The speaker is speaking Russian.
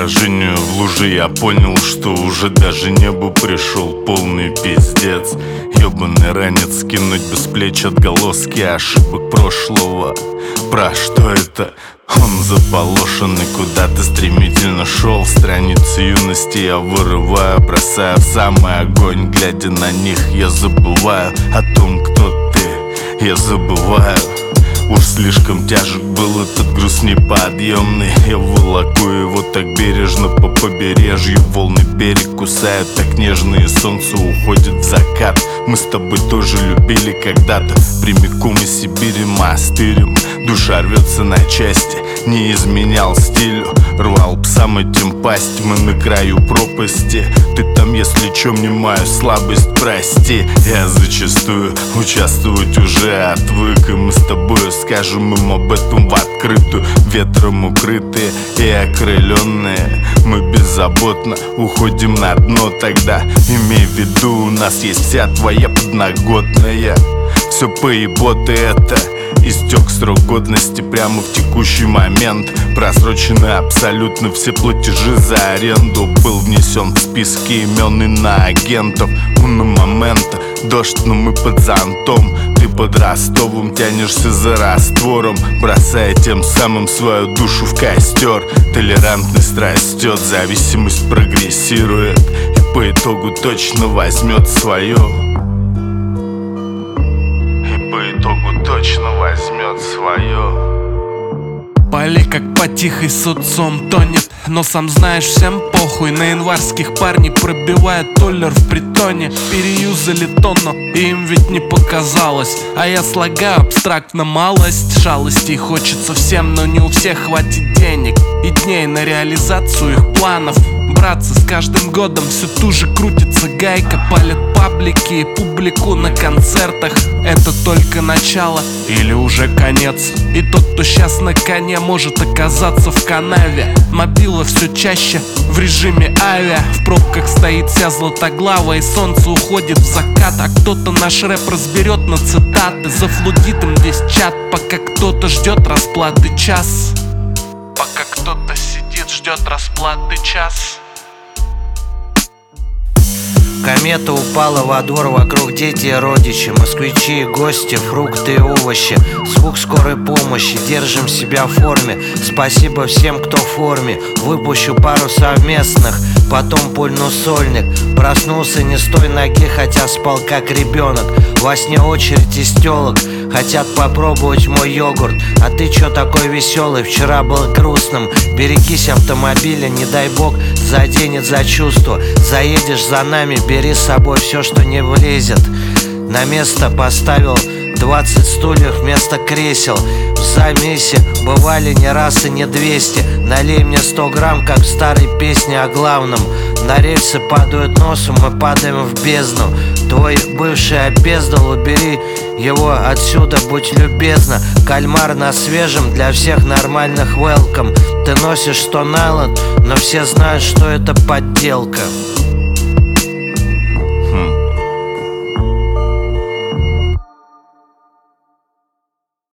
отражению в луже я понял, что уже даже небу пришел полный пиздец. Ёбаный ранец, скинуть без плеч отголоски ошибок прошлого. Про что это? Он заполошенный, куда-то стремительно шел. Страницы юности я вырываю, бросаю в самый огонь. Глядя на них, я забываю о том, кто ты. Я забываю. Уж слишком тяжек был этот груз неподъемный. Я волоку его так бережно по побережью. Волны берег кусают так нежно, и солнце уходит в закат. Мы с тобой тоже любили когда-то. Прямиком из Сибири мастырем. Душа рвется на части, не изменял стилю. Рвал псам этим пасть, мы на краю пропасти. Ты там, если чё, мне мою слабость прости. Я зачастую участвовать уже отвык, и мы с тобой скажем им об этом в открытую. Ветром укрытые и окрыленные, мы беззаботно уходим на дно. Тогда имей в виду, у нас есть вся твоя подноготная. Все поеботы это истек срок годности прямо в текущий момент. Просрочены абсолютно все платежи за аренду. Был внесен в списки имен иноагентов. Уна момента, дождь, но мы под зонтом. Ты под Ростовом тянешься за раствором, бросая тем самым свою душу в костер. Толерантность растет, зависимость прогрессирует, и по итогу точно возьмет свое. По итогу точно возьмет свое. Полей как по тихой соцом тонет, но сам знаешь, всем похуй. На январских парней пробивает толлер в притоне. Переюзали тонну, и им ведь не показалось. А я слагаю абстрактно малость. Шалостей хочется всем, но не у всех хватит денег и дней на реализацию их планов. Братцы, с каждым годом все туже крутится гайка. Палят паблики и публику на концертах. Это только начало или уже конец? И тот, кто сейчас на коне, может оказаться в канаве. Мобила все чаще в режиме авиа. В пробках стоит вся златоглава, и солнце уходит в закат. А кто-то наш рэп разберет на цитаты. Зафлудит им весь чат, пока кто-то ждет расплаты час. Пока кто-то сидит, ждет расплаты час. Комета упала во двор, вокруг дети и родичи, москвичи и гости, фрукты и овощи. Звук скорой помощи, держим себя в форме. Спасибо всем, кто в форме. Выпущу пару совместных, потом пульну сольник. Проснулся не с той ноги, хотя спал как ребенок. Во сне очередь из тёлок хотят попробовать мой йогурт. А ты чё такой веселый? Вчера был грустным. Берегись автомобиля, не дай бог заденет за чувство. Заедешь за нами, бери с собой все, что не влезет. На место поставил 20 стульев вместо кресел. В замесе бывали не раз и не 200. Налей мне 100 грамм, как в старой песне о главном. На рельсы падают носом, мы падаем в бездну. Твой бывший опездал, убери его отсюда, будь любезна. Кальмар на свежем, для всех нормальных welcome. Ты носишь Stone Island, но все знают, что это подделка.